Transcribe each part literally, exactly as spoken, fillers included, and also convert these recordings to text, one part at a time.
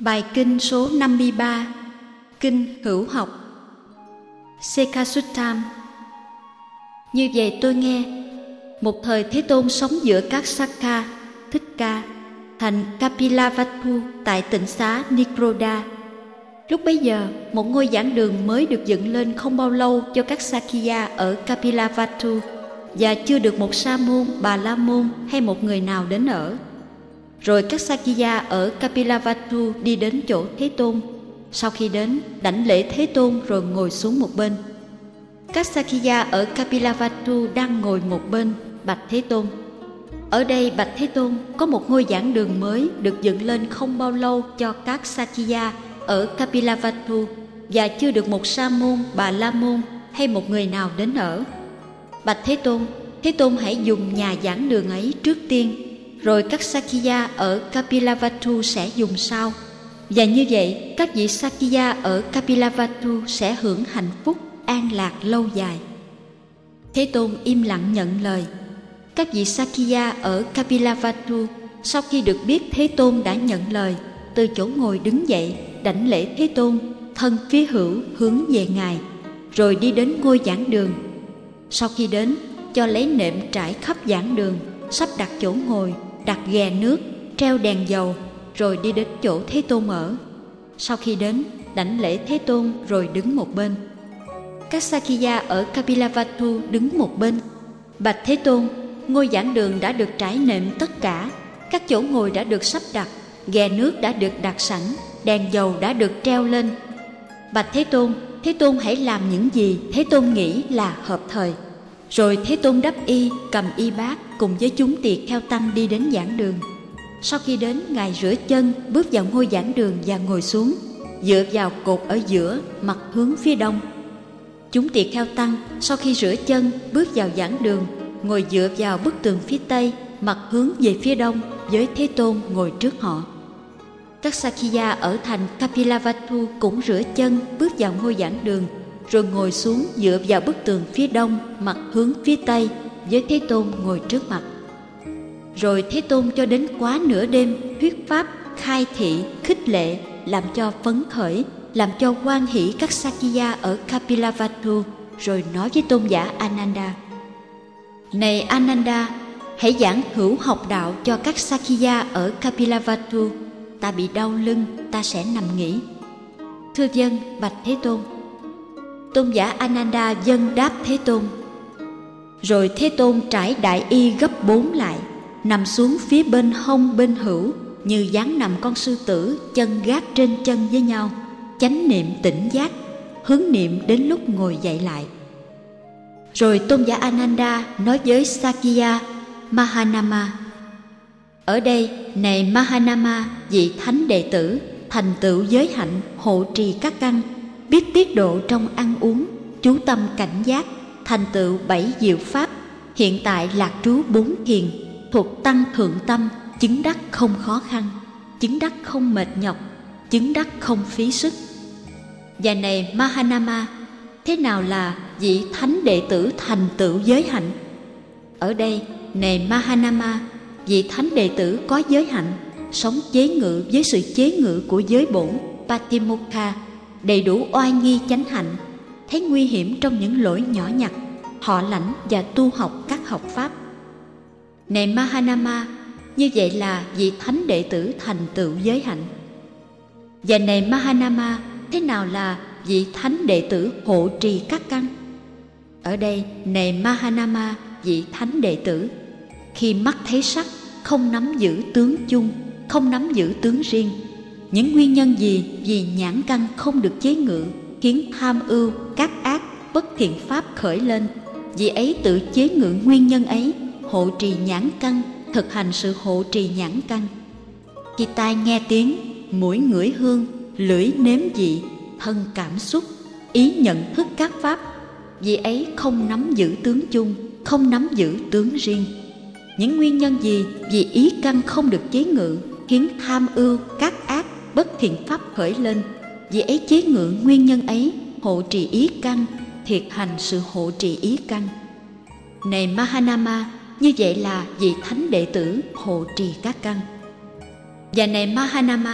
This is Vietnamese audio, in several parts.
Bài kinh số năm mươi ba, Kinh Hữu Học, Sekasuttam. Như vậy tôi nghe, một thời Thế Tôn sống giữa các Sakka, Thích Ca, thành Kapilavatthu tại tỉnh xá Nikroda. Lúc bấy giờ, một ngôi giảng đường mới được dựng lên không bao lâu cho các Sakya ở Kapilavatthu, và chưa được một sa môn, bà la môn hay một người nào đến ở. Rồi các Sakya ở Kapilavatthu đi đến chỗ Thế Tôn. Sau khi đến, đảnh lễ Thế Tôn rồi ngồi xuống một bên. Các Sakya ở Kapilavatthu đang ngồi một bên, bạch Thế Tôn: ở đây bạch Thế Tôn, có một ngôi giảng đường mới được dựng lên không bao lâu cho các Sakya ở Kapilavatthu, và chưa được một sa môn, bà la môn hay một người nào đến ở. Bạch Thế Tôn, Thế Tôn hãy dùng nhà giảng đường ấy trước tiên, rồi các Sakya ở Kapilavatthu sẽ dùng sau. Và như vậy, các vị Sakya ở Kapilavatthu sẽ hưởng hạnh phúc, an lạc lâu dài. Thế Tôn im lặng nhận lời. Các vị Sakya ở Kapilavatthu sau khi được biết Thế Tôn đã nhận lời, từ chỗ ngồi đứng dậy, đảnh lễ Thế Tôn, thân phía hữu hướng về Ngài, rồi đi đến ngôi giảng đường. Sau khi đến, cho lấy nệm trải khắp giảng đường, sắp đặt chỗ ngồi, đặt ghè nước, treo đèn dầu, rồi đi đến chỗ Thế Tôn ở. Sau khi đến, đảnh lễ Thế Tôn rồi đứng một bên. Các Sakya ở Kapilavatthu đứng một bên, bạch Thế Tôn, ngôi giảng đường đã được trải nệm tất cả, các chỗ ngồi đã được sắp đặt, ghè nước đã được đặt sẵn, đèn dầu đã được treo lên. Bạch Thế Tôn, Thế Tôn hãy làm những gì Thế Tôn nghĩ là hợp thời. Rồi Thế Tôn đắp y, cầm y bát cùng với chúng tỳ kheo tăng đi đến giảng đường. Sau khi đến, Ngài rửa chân, bước vào ngôi giảng đường và ngồi xuống, dựa vào cột ở giữa, mặt hướng phía đông. Chúng tỳ kheo tăng sau khi rửa chân, bước vào giảng đường, ngồi dựa vào bức tường phía tây, mặt hướng về phía đông, với Thế Tôn ngồi trước họ. Các Sakya ở thành Kapilavatthu cũng rửa chân, bước vào ngôi giảng đường, rồi ngồi xuống dựa vào bức tường phía đông, mặt hướng phía tây, với Thế Tôn ngồi trước mặt. Rồi Thế Tôn cho đến quá nửa đêm thuyết pháp, khai thị, khích lệ, làm cho phấn khởi, làm cho hoan hỷ các Sakya ở Kapilavatthu, rồi nói với tôn giả Ananda: này Ananda, hãy giảng hữu học đạo cho các Sakya ở Kapilavatthu. Ta bị đau lưng, ta sẽ nằm nghỉ. Thưa vâng, bạch Thế Tôn. Tôn giả Ananda vâng đáp Thế Tôn. Rồi Thế Tôn trải đại y gấp bốn lại, nằm xuống phía bên hông bên hữu, như dáng nằm con sư tử, chân gác trên chân với nhau, chánh niệm tỉnh giác, hướng niệm đến lúc ngồi dậy lại. Rồi tôn giả Ananda nói với Sakya Mahanama: ở đây, này Mahanama, vị thánh đệ tử, thành tựu giới hạnh, hộ trì các căn, biết tiết độ trong ăn uống, chú tâm cảnh giác, thành tựu bảy diệu pháp, hiện tại lạc trú bốn thiền, thuộc tăng thượng tâm, chứng đắc không khó khăn, chứng đắc không mệt nhọc, chứng đắc không phí sức. Và này Mahanama, thế nào là vị thánh đệ tử thành tựu giới hạnh? Ở đây, này Mahanama, vị thánh đệ tử có giới hạnh, sống chế ngự với sự chế ngự của giới bổn Patimokha, đầy đủ oai nghi chánh hạnh, thấy nguy hiểm trong những lỗi nhỏ nhặt, họ lãnh và tu học các học pháp. Này Mahanama, như vậy là vị thánh đệ tử thành tựu giới hạnh. Và này Mahanama, thế nào là vị thánh đệ tử hộ trì các căn? Ở đây, này Mahanama, vị thánh đệ tử, khi mắt thấy sắc, không nắm giữ tướng chung, không nắm giữ tướng riêng. Những nguyên nhân gì vì nhãn căn không được chế ngự, khiến tham ưu, các ác, bất thiện pháp khởi lên, vì ấy tự chế ngự nguyên nhân ấy, hộ trì nhãn căn, thực hành sự hộ trì nhãn căn. Khi tai nghe tiếng, mũi ngửi hương, lưỡi nếm vị, thân cảm xúc, ý nhận thức các pháp, vì ấy không nắm giữ tướng chung, không nắm giữ tướng riêng. Những nguyên nhân gì vì ý căn không được chế ngự, khiến tham ưu, các ác, bất thiện pháp khởi lên, vì ấy chế ngự nguyên nhân ấy, hộ trì ý căn, thiệt hành sự hộ trì ý căn. Này Mahanama, như vậy là vị thánh đệ tử hộ trì các căn. Và này Mahanama,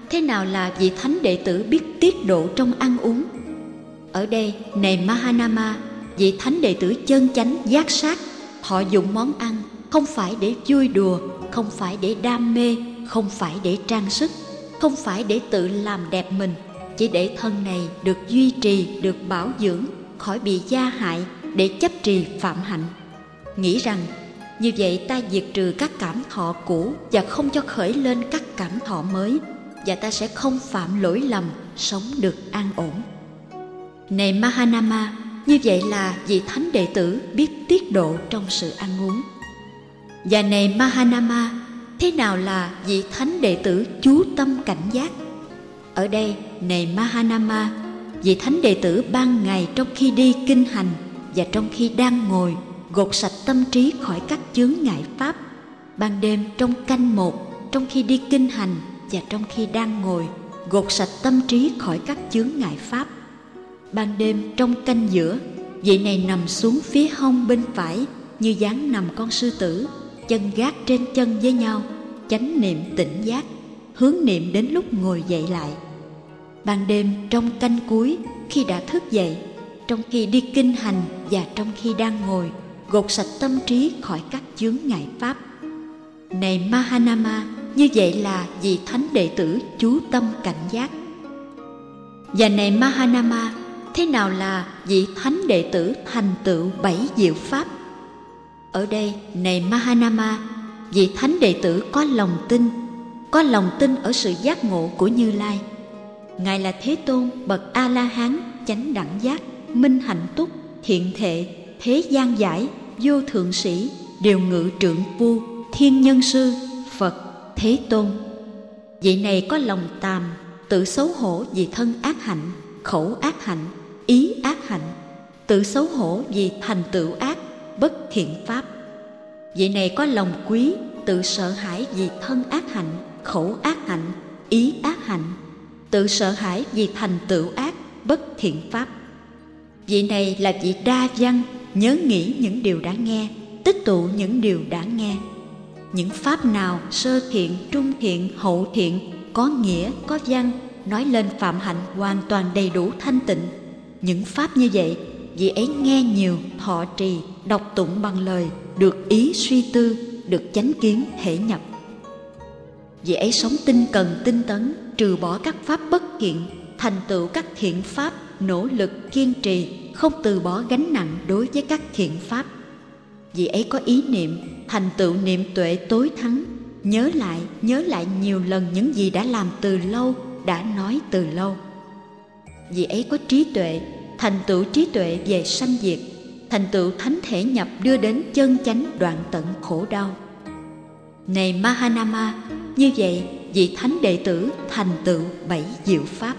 thế nào là vị thánh đệ tử biết tiết độ trong ăn uống? Ở đây, này Mahanama, vị thánh đệ tử chân chánh giác sát, thọ dụng món ăn không phải để vui đùa, không phải để đam mê, không phải để trang sức, không phải để tự làm đẹp mình, chỉ để thân này được duy trì, được bảo dưỡng, khỏi bị gia hại, để chấp trì phạm hạnh. Nghĩ rằng như vậy ta diệt trừ các cảm thọ cũ và không cho khởi lên các cảm thọ mới, và ta sẽ không phạm lỗi lầm, sống được an ổn. Này Mahanama, như vậy là vị thánh đệ tử biết tiết độ trong sự ăn uống. Và này Mahanama, thế nào là vị thánh đệ tử chú tâm cảnh giác? Ở đây, này Mahanama, vị thánh đệ tử ban ngày trong khi đi kinh hành và trong khi đang ngồi gột sạch tâm trí khỏi các chướng ngại pháp. Ban đêm trong canh một, trong khi đi kinh hành và trong khi đang ngồi gột sạch tâm trí khỏi các chướng ngại pháp. Ban đêm trong canh giữa, vị này nằm xuống phía hông bên phải như dáng nằm con sư tử, chân gác trên chân với nhau, chánh niệm tỉnh giác, hướng niệm đến lúc ngồi dậy lại. Ban đêm trong canh cuối, khi đã thức dậy, trong khi đi kinh hành và trong khi đang ngồi, gột sạch tâm trí khỏi các chướng ngại pháp. Này Mahanama, như vậy là vị thánh đệ tử chú tâm cảnh giác. Và này Mahanama, thế nào là vị thánh đệ tử thành tựu bảy diệu pháp? Ở đây, này Mahanama, vị thánh đệ tử có lòng tin, có lòng tin ở sự giác ngộ của Như Lai. Ngài là Thế Tôn bậc A-la-hán, chánh đẳng giác, minh hạnh túc, thiện thệ, thế gian giải, vô thượng sĩ, điều ngự trượng phu, thiên nhân sư, Phật, Thế Tôn. Vị này có lòng tàm, tự xấu hổ vì thân ác hạnh, khẩu ác hạnh, ý ác hạnh, tự xấu hổ vì thành tựu ác, bất thiện pháp. Vị này có lòng quý, tự sợ hãi vì thân ác hạnh, khẩu ác hạnh, ý ác hạnh, tự sợ hãi vì thành tựu ác, bất thiện pháp. Vị này là vị đa văn, nhớ nghĩ những điều đã nghe, tích tụ những điều đã nghe. Những pháp nào sơ thiện, trung thiện, hậu thiện, có nghĩa, có văn, nói lên phạm hạnh hoàn toàn đầy đủ thanh tịnh. Những pháp như vậy, vị ấy nghe nhiều, thọ trì, đọc tụng bằng lời, được ý suy tư, được chánh kiến thể nhập. Vị ấy sống tinh cần tinh tấn, trừ bỏ các pháp bất thiện, thành tựu các thiện pháp, nỗ lực kiên trì, không từ bỏ gánh nặng đối với các thiện pháp. Vị ấy có ý niệm, thành tựu niệm tuệ tối thắng, nhớ lại, nhớ lại nhiều lần những gì đã làm từ lâu, đã nói từ lâu. Vị ấy có trí tuệ, thành tựu trí tuệ về sanh diệt, thành tựu thánh thể nhập đưa đến chân chánh đoạn tận khổ đau. Này Mahanama, như vậy vị thánh đệ tử thành tựu bảy diệu pháp.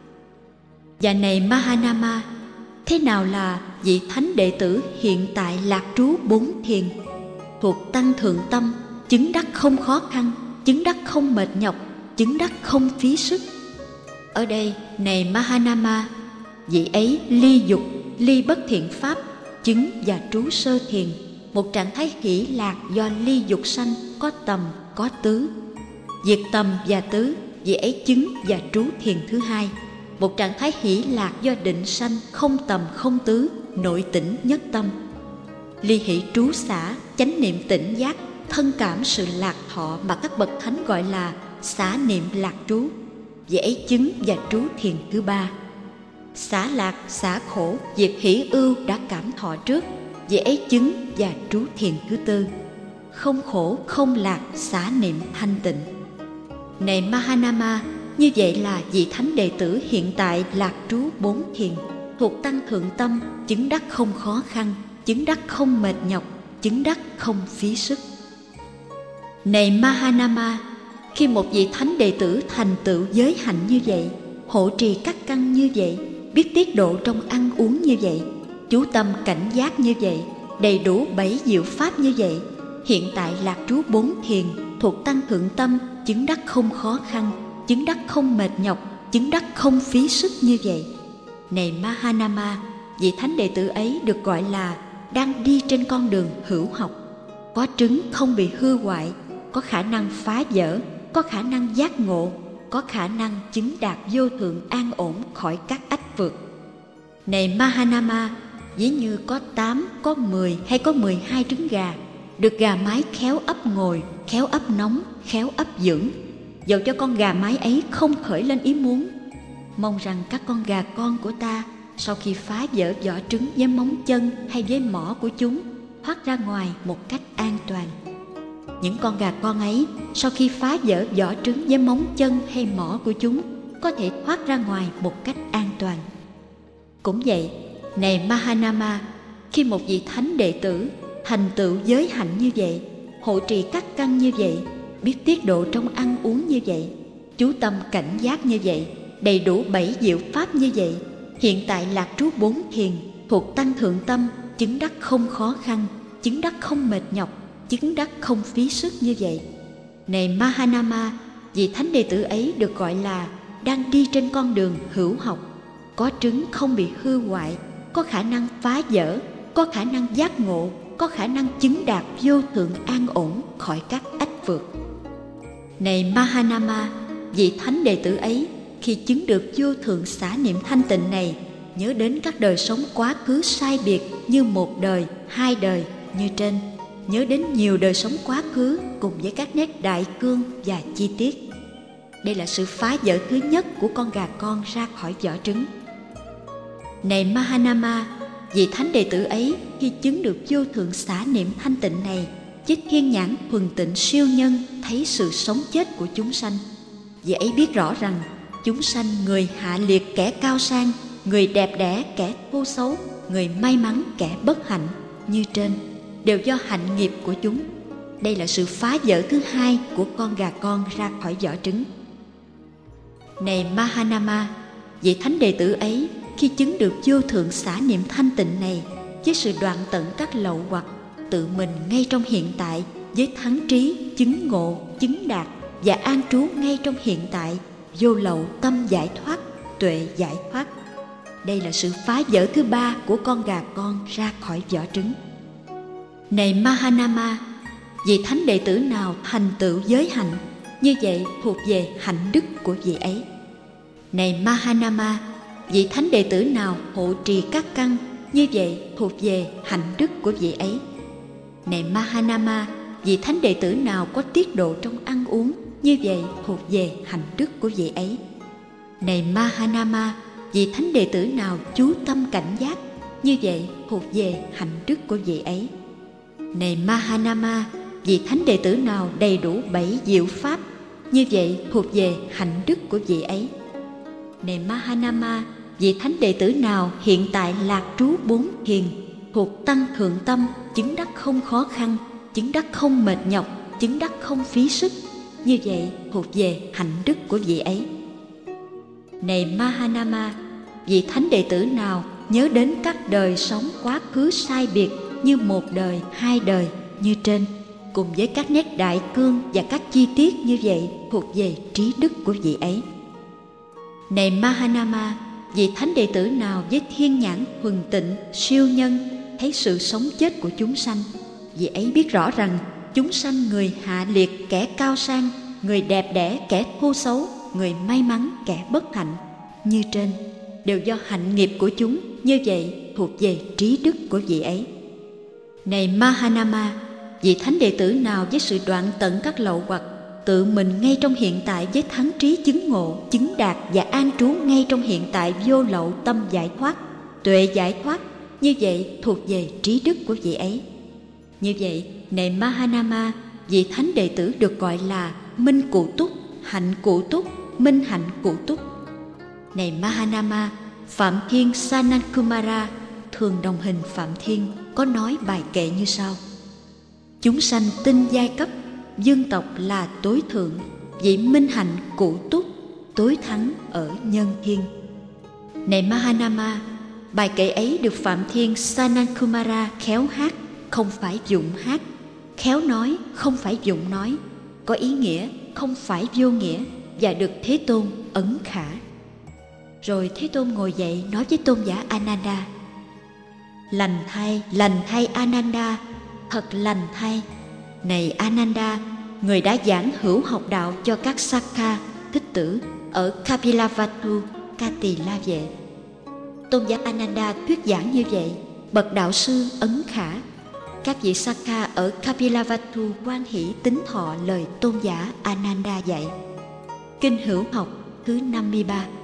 Và này Mahanama, thế nào là vị thánh đệ tử hiện tại lạc trú bốn thiền, thuộc tăng thượng tâm, chứng đắc không khó khăn, chứng đắc không mệt nhọc, chứng đắc không phí sức? Ở đây, này Mahanama, vị ấy ly dục, ly bất thiện pháp, chứng và trú sơ thiền, một trạng thái hỷ lạc do ly dục sanh, có tầm, có tứ. Diệt tầm và tứ, vị ấy chứng và trú thiền thứ hai, một trạng thái hỷ lạc do định sanh, không tầm không tứ, nội tỉnh nhất tâm. Ly hỷ trú xả, chánh niệm tỉnh giác, thân cảm sự lạc thọ mà các bậc thánh gọi là xả niệm lạc trú, vị ấy chứng và trú thiền thứ ba. Xả lạc, xả khổ, diệt hỷ ưu đã cảm thọ trước, vị ấy chứng và trú thiền thứ tư. Không khổ, không lạc, xả niệm thanh tịnh. Này Mahanama, như vậy là vị thánh đệ tử hiện tại lạc trú bốn thiền, thuộc tăng thượng tâm, chứng đắc không khó khăn, chứng đắc không mệt nhọc, chứng đắc không phí sức. Này Mahanama, khi một vị thánh đệ tử thành tựu giới hạnh như vậy, hộ trì các căn như vậy, biết tiết độ trong ăn uống như vậy, chú tâm cảnh giác như vậy, đầy đủ bảy diệu pháp như vậy, hiện tại lạc trú bốn thiền, thuộc tăng thượng tâm, chứng đắc không khó khăn, chứng đắc không mệt nhọc, chứng đắc không phí sức như vậy. Này Mahanama, vị thánh đệ tử ấy được gọi là đang đi trên con đường hữu học, có trứng không bị hư hoại, có khả năng phá vỡ, có khả năng giác ngộ, có khả năng chứng đạt vô thượng an ổn khỏi các ách vượt. Này Mahanama, ví như có tám, có mười hay có mười hai trứng gà, được gà mái khéo ấp ngồi, khéo ấp nóng, khéo ấp dưỡng, dẫu cho con gà mái ấy không khởi lên ý muốn. Mong rằng các con gà con của ta, sau khi phá vỡ vỏ trứng với móng chân hay với mỏ của chúng, thoát ra ngoài một cách an toàn. Những con gà con ấy, sau khi phá vỡ vỏ trứng với móng chân hay mỏ của chúng, có thể thoát ra ngoài một cách an toàn. Cũng vậy, này Mahanama, khi một vị thánh đệ tử thành tựu giới hạnh như vậy, hộ trì các căn như vậy, biết tiết độ trong ăn uống như vậy, chú tâm cảnh giác như vậy, đầy đủ bảy diệu pháp như vậy, hiện tại lạc trú bốn thiền, thuộc tăng thượng tâm, chứng đắc không khó khăn, chứng đắc không mệt nhọc, chứng đắc không phí sức như vậy. Này Mahanama, vị thánh đệ tử ấy được gọi là đang đi trên con đường hữu học, có trứng không bị hư hoại, có khả năng phá vỡ, có khả năng giác ngộ, có khả năng chứng đạt vô thượng an ổn khỏi các ách vượt. Này Mahanama, vị thánh đệ tử ấy khi chứng được vô thượng xả niệm thanh tịnh này, nhớ đến các đời sống quá khứ sai biệt như một đời, hai đời như trên, nhớ đến nhiều đời sống quá khứ cùng với các nét đại cương và chi tiết. Đây là sự phá vỡ thứ nhất của con gà con ra khỏi vỏ trứng. Này Mahanama, vị thánh đệ tử ấy khi chứng được vô thượng xả niệm thanh tịnh này, với thiên nhãn thuần tịnh siêu nhân thấy sự sống chết của chúng sanh. Vị ấy biết rõ rằng chúng sanh người hạ liệt kẻ cao sang, người đẹp đẽ kẻ thô xấu, người may mắn kẻ bất hạnh như trên, đều do hạnh nghiệp của chúng. Đây là sự phá vỡ thứ hai của con gà con ra khỏi vỏ trứng. Này Mahanama, vị thánh đệ tử ấy khi chứng được vô thượng xả niệm thanh tịnh này, với sự đoạn tận các lậu hoặc, tự mình ngay trong hiện tại, với thắng trí, chứng ngộ, chứng đạt và an trú ngay trong hiện tại, vô lậu tâm giải thoát, tuệ giải thoát. Đây là sự phá vỡ thứ ba của con gà con ra khỏi vỏ trứng. Này Mahanama, vị thánh đệ tử nào thành tựu giới hạnh, như vậy thuộc về hạnh đức của vị ấy. Này Mahanama, vị thánh đệ tử nào hộ trì các căn, như vậy thuộc về hạnh đức của vị ấy. Này Mahanama, vị thánh đệ tử nào có tiết độ trong ăn uống, như vậy thuộc về hạnh đức của vị ấy. Này Mahanama, vị thánh đệ tử nào chú tâm cảnh giác, như vậy thuộc về hạnh đức của vị ấy. Này Mahanama, vị thánh đệ tử nào đầy đủ bảy diệu pháp, như vậy thuộc về hạnh đức của vị ấy. Này Mahanama, vị thánh đệ tử nào hiện tại lạc trú bốn thiền, thuộc tăng thượng tâm, chứng đắc không khó khăn, chứng đắc không mệt nhọc, chứng đắc không phí sức, như vậy thuộc về hạnh đức của vị ấy. Này Mahanama, vị thánh đệ tử nào nhớ đến các đời sống quá khứ sai biệt như một đời, hai đời như trên, cùng với các nét đại cương và các chi tiết như vậy thuộc về trí đức của vị ấy. Này Mahanama, vị thánh đệ tử nào với thiên nhãn thuần tịnh siêu nhân thấy sự sống chết của chúng sanh, vị ấy biết rõ rằng chúng sanh người hạ liệt kẻ cao sang, người đẹp đẽ kẻ thô xấu, người may mắn kẻ bất hạnh như trên, đều do hạnh nghiệp của chúng, như vậy thuộc về trí đức của vị ấy. Này Mahanama, vị thánh đệ tử nào với sự đoạn tận các lậu hoặc, tự mình ngay trong hiện tại với thắng trí chứng ngộ, chứng đạt và an trú ngay trong hiện tại vô lậu tâm giải thoát, tuệ giải thoát, như vậy thuộc về trí đức của vị ấy. Như vậy, này Mahanama, vị thánh đệ tử được gọi là minh cụ túc, hạnh cụ túc, minh hạnh cụ túc. Này Mahanama, Phạm Thiên Sanankumara, thường đồng hình Phạm Thiên, có nói bài kệ như sau: chúng sanh tinh giai cấp, dương tộc là tối thượng, vị minh hạnh cụ túc, tối thắng ở nhân thiên. Này Mahanama, bài kệ ấy được Phạm Thiên Sanankumara khéo hát, không phải dụng hát, khéo nói, không phải dụng nói, có ý nghĩa, không phải vô nghĩa, và được Thế Tôn ấn khả. Rồi Thế Tôn ngồi dậy nói với tôn giả Ananda: lành thay, lành thay Ananda, thật lành thay. Này Ananda, người đã giảng hữu học đạo cho các Sakha, thích tử ở Kapilavatthu, Ca Tỳ La Vệ. Tôn giả Ananda thuyết giảng như vậy, bậc đạo sư Ấn Khả. Các vị Sakha ở Kapilavatthu hoan hỷ tín thọ lời tôn giả Ananda dạy. Kinh Hữu Học thứ năm mươi ba.